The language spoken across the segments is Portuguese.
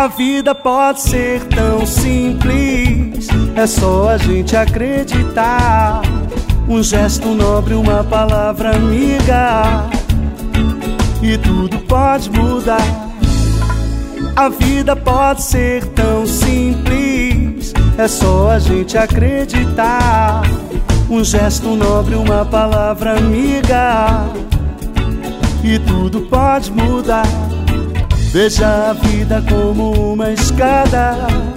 A vida pode ser tão simples, é só a gente acreditar. Um gesto nobre, uma palavra amiga, e tudo pode mudar. A vida pode ser tão simples, é só a gente acreditar. Um gesto nobre, uma palavra amiga, e tudo pode mudar. Veja a vida como uma escada,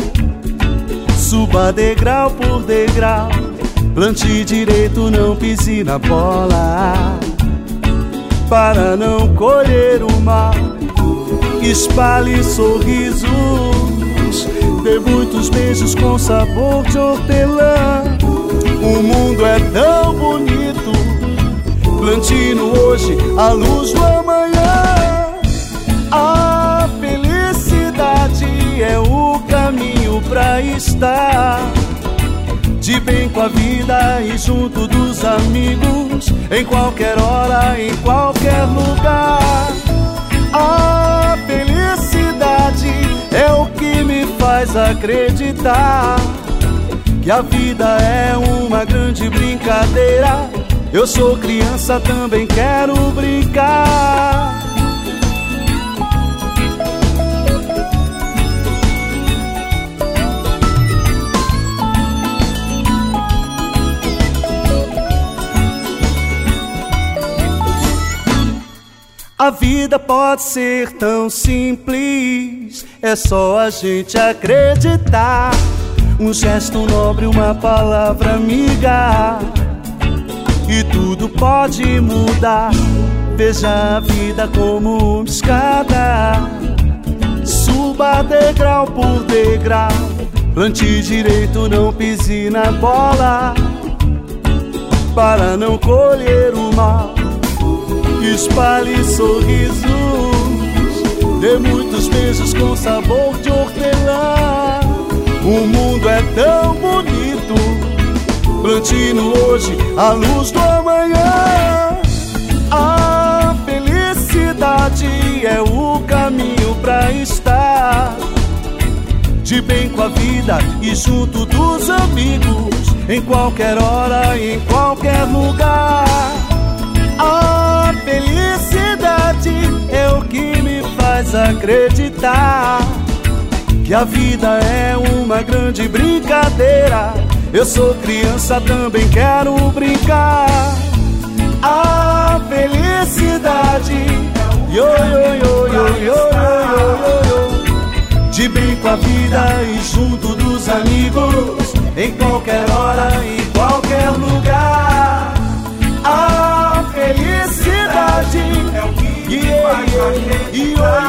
suba degrau por degrau. Plante direito, não pise na bola, para não colher o mal. Espalhe sorrisos, dê muitos beijos com sabor de hortelã. O mundo é tão bonito, plante no hoje a luz do amanhã. A felicidade é o caminho pra estar de bem com a vida e junto dos amigos, em qualquer hora, em qualquer lugar. A felicidade é o que me faz acreditar que a vida é uma grande brincadeira. Eu sou criança, também quero brincar. A vida pode ser tão simples, é só a gente acreditar. Um gesto nobre, uma palavra amiga, e tudo pode mudar. Veja a vida como uma escada, suba degrau por degrau. Plante direito, não pise na bola, para não colher o mal. Espalhe sorrisos, dê muitos beijos com sabor de hortelã. O mundo é tão bonito, plante no hoje a luz do amanhã. A felicidade é o caminho pra estar de bem com a vida e junto dos amigos, em qualquer hora, em qualquer lugar. A felicidade é o que me faz acreditar que a vida é uma grande brincadeira. Eu sou criança, também quero brincar. A felicidade, yo, yo, yo, yo, yo, yo, yo, de bem com a vida e junto dos amigos, em qualquer hora, em qualquer lugar. A felicidade é o que me faz acreditar.